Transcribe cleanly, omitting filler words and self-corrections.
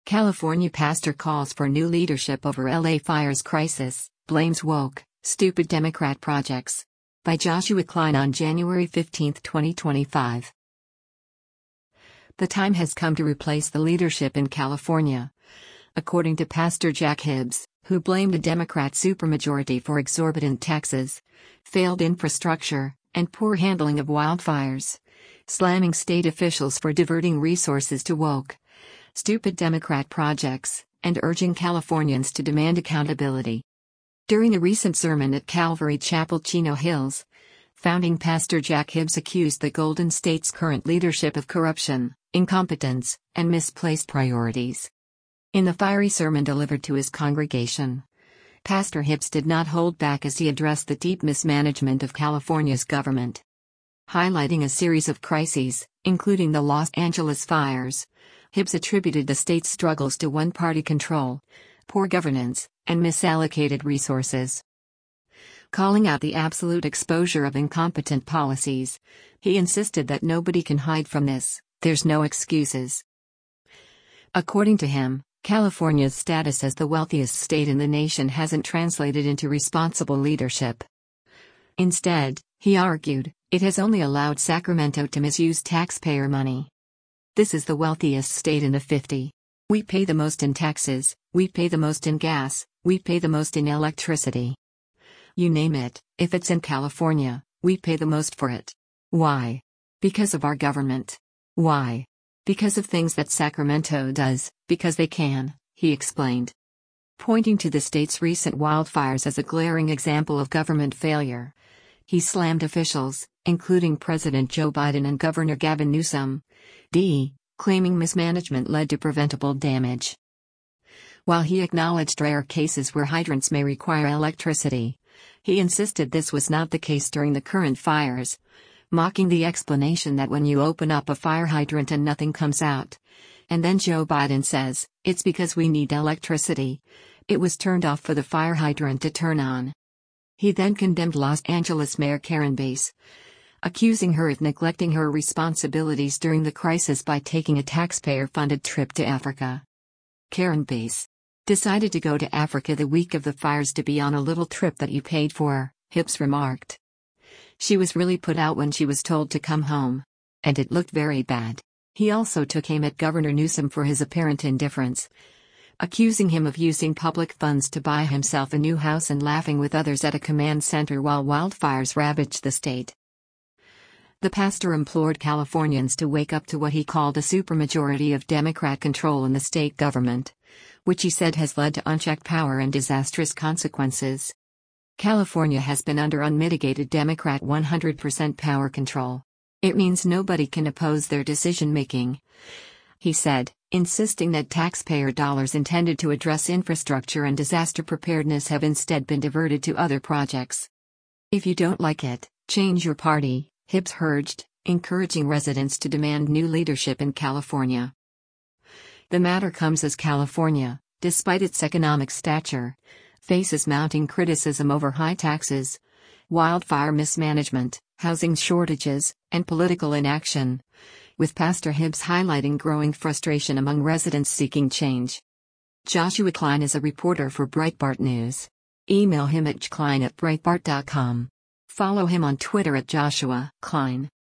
California pastor calls for new leadership over LA fires crisis, blames woke, stupid Democrat projects. By Joshua Klein on January 15, 2025. The time has come to replace the leadership in California. According to Pastor Jack Hibbs, who blamed a Democrat supermajority for exorbitant taxes, failed infrastructure, and poor handling of wildfires, slamming state officials for diverting resources to woke, stupid Democrat projects, and urging Californians to demand accountability. During a recent sermon at Calvary Chapel, Chino Hills, founding pastor Jack Hibbs accused the Golden State's current leadership of corruption, incompetence, and misplaced priorities. In the fiery sermon delivered to his congregation, Pastor Hibbs did not hold back as he addressed the deep mismanagement of California's government. Highlighting a series of crises, including the Los Angeles fires, Hibbs attributed the state's struggles to one-party control, poor governance, and misallocated resources. Calling out the absolute exposure of incompetent policies, he insisted that nobody can hide from this, there's no excuses. According to him, California's status as the wealthiest state in the nation hasn't translated into responsible leadership. Instead, he argued, it has only allowed Sacramento to misuse taxpayer money. This is the wealthiest state in the 50. We pay the most in taxes, we pay the most in gas, we pay the most in electricity. You name it, if it's in California, we pay the most for it. Why? Because of our government. Why? Because of things that Sacramento does, because they can, he explained. Pointing to the state's recent wildfires as a glaring example of government failure, he slammed officials, including President Joe Biden and Governor Gavin Newsom, claiming mismanagement led to preventable damage. While he acknowledged rare cases where hydrants may require electricity, he insisted this was not the case during the current fires, mocking the explanation that when you open up a fire hydrant and nothing comes out, and then Joe Biden says, it's because we need electricity, it was turned off for the fire hydrant to turn on. He then condemned Los Angeles Mayor Karen Bass, accusing her of neglecting her responsibilities during the crisis by taking a taxpayer-funded trip to Africa. Karen Bass decided to go to Africa the week of the fires to be on a little trip that you paid for, Hibbs remarked. She was really put out when she was told to come home. And it looked very bad. He also took aim at Governor Newsom for his apparent indifference, accusing him of using public funds to buy himself a new house and laughing with others at a command center while wildfires ravaged the state. The pastor implored Californians to wake up to what he called a supermajority of Democrat control in the state government, which he said has led to unchecked power and disastrous consequences. California has been under unmitigated Democrat 100% power control. It means nobody can oppose their decision-making, he said, insisting that taxpayer dollars intended to address infrastructure and disaster preparedness have instead been diverted to other projects. If you don't like it, change your party, Hibbs urged, encouraging residents to demand new leadership in California. The matter comes as California, despite its economic stature, faces mounting criticism over high taxes, wildfire mismanagement, housing shortages, and political inaction, with Pastor Hibbs highlighting growing frustration among residents seeking change. Joshua Klein is a reporter for Breitbart News. Email him at jklein@breitbart.com. Follow him on Twitter at Joshua Klein.